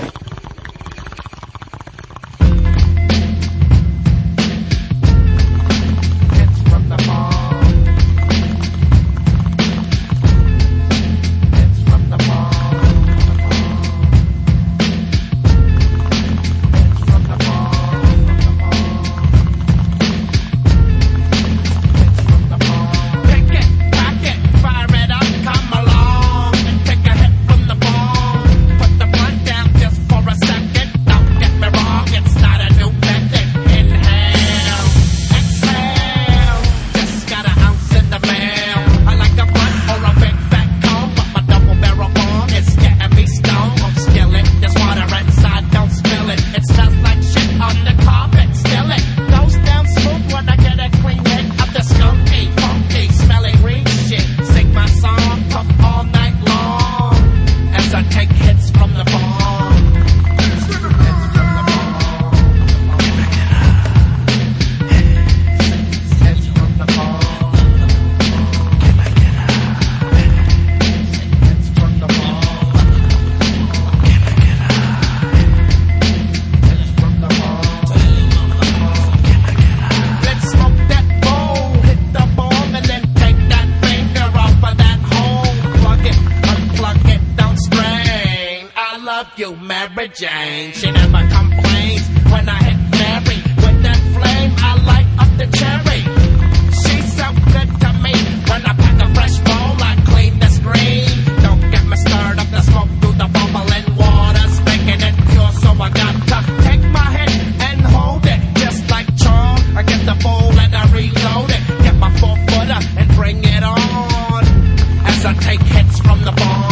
Jane, she never complains when I hit Mary with that flame. I light up the cherry. She's so good to me. When I pack a fresh bowl, I clean the screen. Don't get me stirred up the smoke through the bubbling water's making it pure. So I got to take my hit and hold it just like Charm. I get the bowl and I reload it. Get my four footer and bring it on as I take hits from the bomb.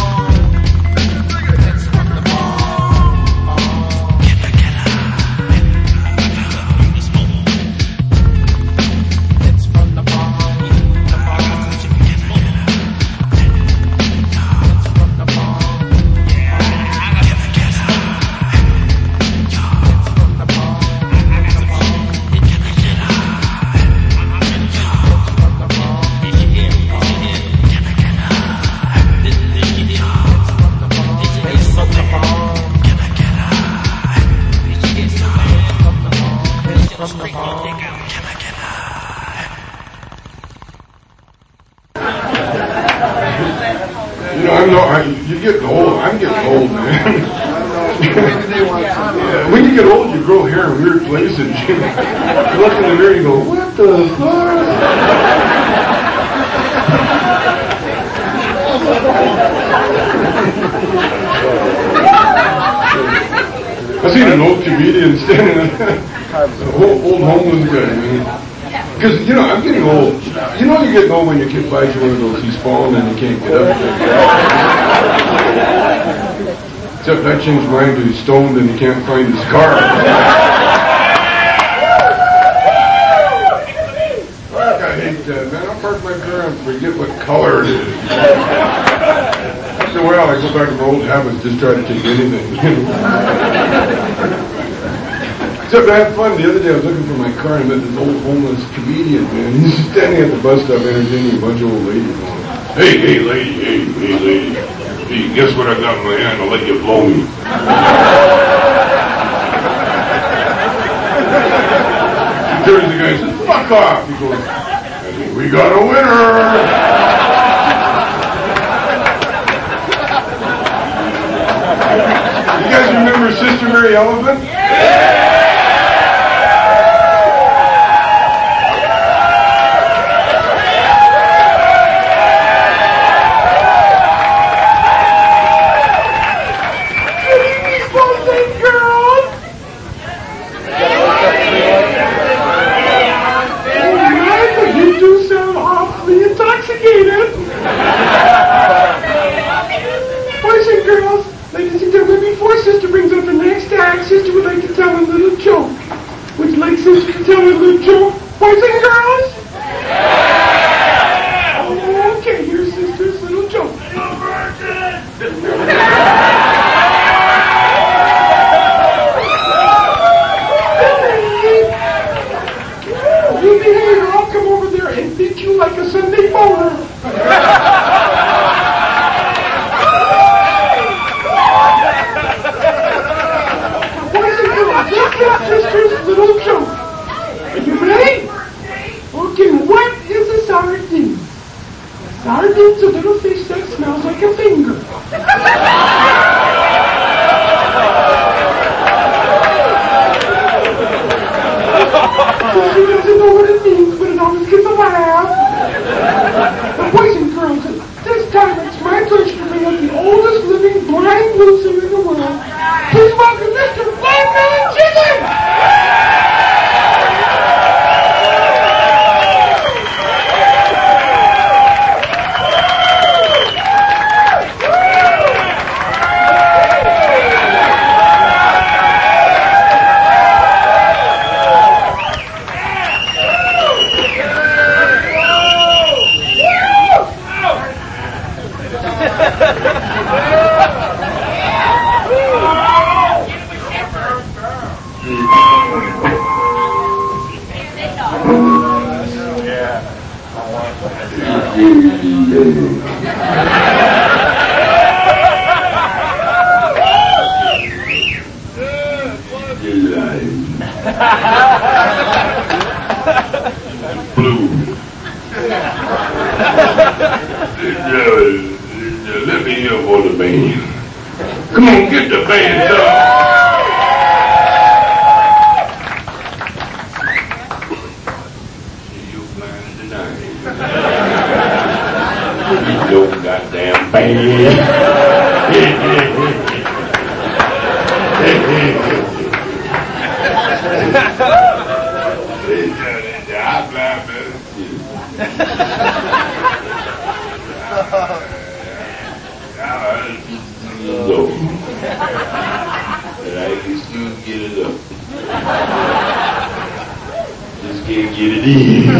You're getting old. I'm getting old, man. Yeah, when you get old, you grow hair in weird places. You look in the mirror and you go, what the fuck? I seen an old comedian standing there, an old, old homeless guy, man. Because, you know, I'm getting old. You know you're getting old when your kid buys you one of those, he's falling and he can't get up. Except I changed mine to he's stoned and he can't find his car. I hate that, man. I'll park my car and forget what color it is. After a while, I go back to my old habits, just try to take anything. Except I had fun. The other day I was looking for my car and I met this old homeless comedian, man. He's just standing at the bus stop entertaining a bunch of old ladies. Hey, hey, lady, hey, hey, lady. Hey, guess what I got in my hand? I'll let you blow me. He turns to the guy and says, fuck off. He goes, I think we got a winner. You guys remember Sister Mary Elephant? Intoxicated. Boys and girls, ladies and gentlemen, before Sister brings up the next act, Sister would like to tell a little joke. Would you like Sister to tell a little joke, boys and girls? Okay, here's Sister's little joke. You behave or I'll come over there and beat you like a Sunday boner. Boys and girls, this is Sister's little joke. Are you ready? Okay, what is a sardine? A sardine's a little fish that smells like a finger. She doesn't know what it means, but it always gets a laugh. But boys and girls, this time it's my pleasure to bring up the oldest living blind blues singer in the world. Please welcome Mister Blind Man Chicken! Blue. Let me hear for the band. Come on, get the band up. You blind tonight. You don't goddamn band. So, but I can still get it up. Just can't get it in.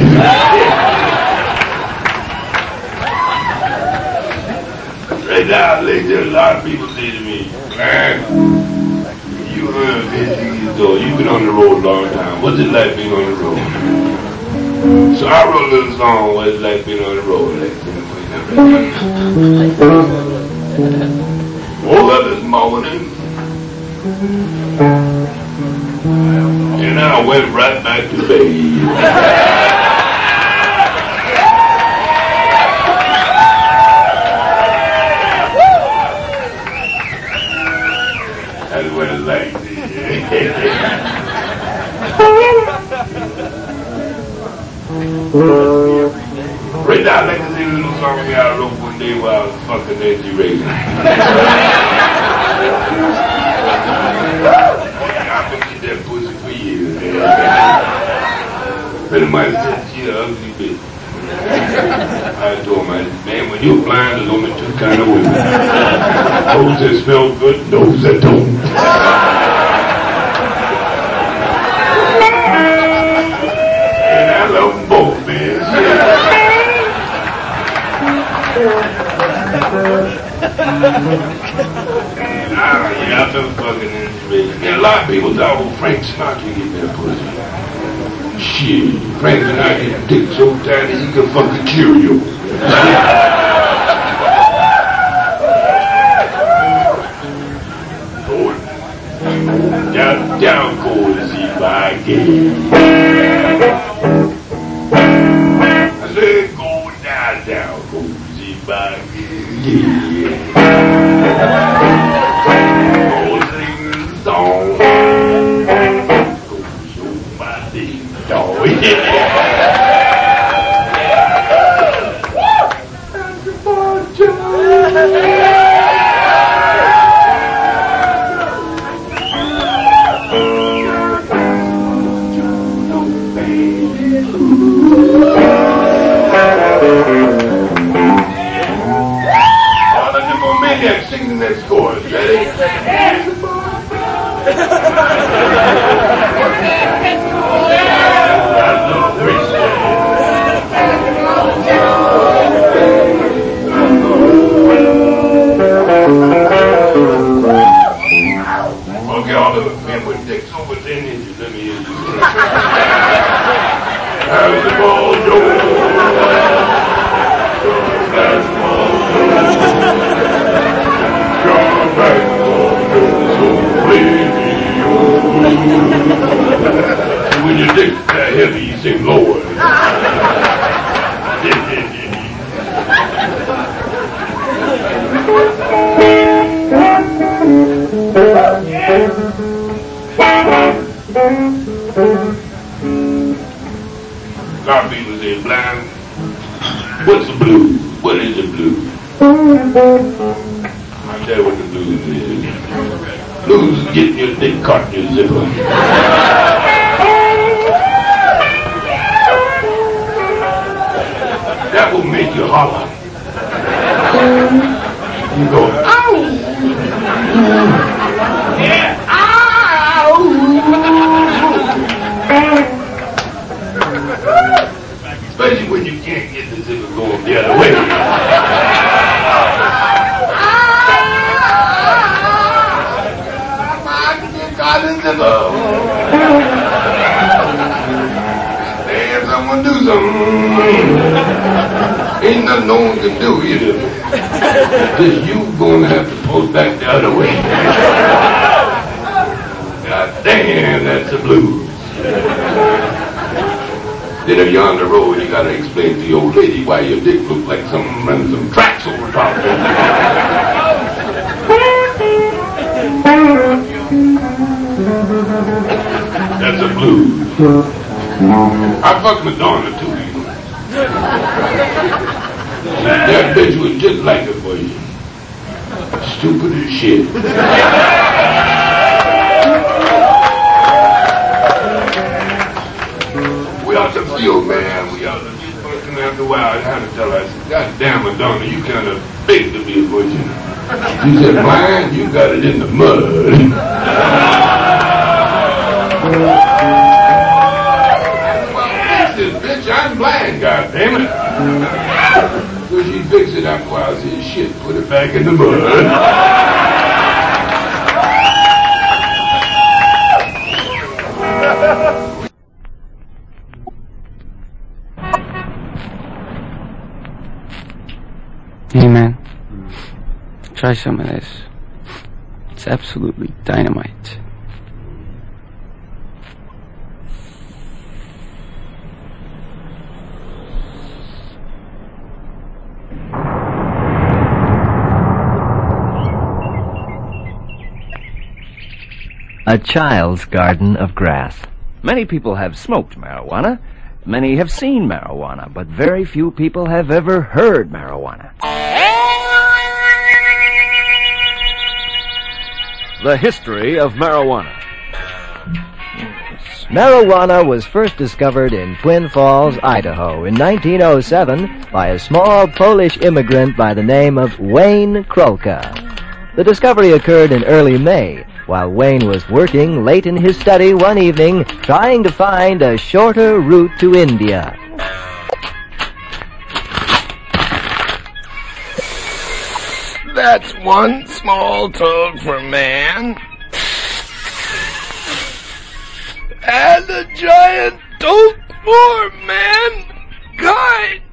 Right now, ladies, a lot of people say to me, man, you heard this, you've been on the road a long time. What's it like being on the road? So I wrote a little song, what it's like being on the road. Like, woke up this morning, and I went right back to bed. That's what it's like. Right now, I'd like to sing a little song we I wrote one day while I was fucking Nancy Reagan. I've been eating that pussy for years, man. But it might have said she's an ugly bitch. I told my man, when you're blind, there's only two kind of women. Those that smell good, those that don't. And I love them both, man. I Ah, yeah, I've been fucking in space. Yeah, a lot of people thought, oh, Frank Sinatra get that pussy. Shit, Frank Sinatra get dick so tight that he can fuck a Cheerio. Down, down cold to see if I can. I said, go down, down cold to see if I can. Go sing the song. Go show my ding dong. Sing the next chorus, ready? Okay, all of it, man, with dicks over ten inches, let me hear you. How's the ball, Joe? How's the ball, when your dick's that heavy, you sing lower. A lot of people say blind. What's the blues? What is the blues? I'll tell you what the blues is. Blues is getting your dick caught in your zipper. That will make you holler. You go, ow! Yeah, ow! Especially when you can't get the zipper going the other way. Hey, someone do something. Ain't nothing no one can do either. Just you gonna have to post back the other way. God damn, that's the blues. Then if you're on the road, you gotta explain to your old lady why your dick looks like some running some tracks over top of it. That's a blues. I fucked Madonna too. That bitch was just like her for you. Stupid as shit. We ought to feel, man. We ought to be fucking after a while. I had to tell her, I said, God damn, Madonna, you kind of big to be a virgin. She said, blind, you got it in the mud. Well, fix this, bitch. I'm blind, goddammit. So she fixed it after a while. I said, shit, put it back in the mud. Hey, man. Try some of this. It's absolutely dynamite. A child's garden of grass. Many people have smoked marijuana. Many have seen marijuana, but very few people have ever heard marijuana. The history of marijuana. Marijuana was first discovered in Twin Falls, Idaho in nineteen oh seven by a small Polish immigrant by the name of Wayne Krolka. The discovery occurred in early May, while Wayne was working late in his study one evening trying to find a shorter route to India. That's one small toad for man. And a giant toad for mankind.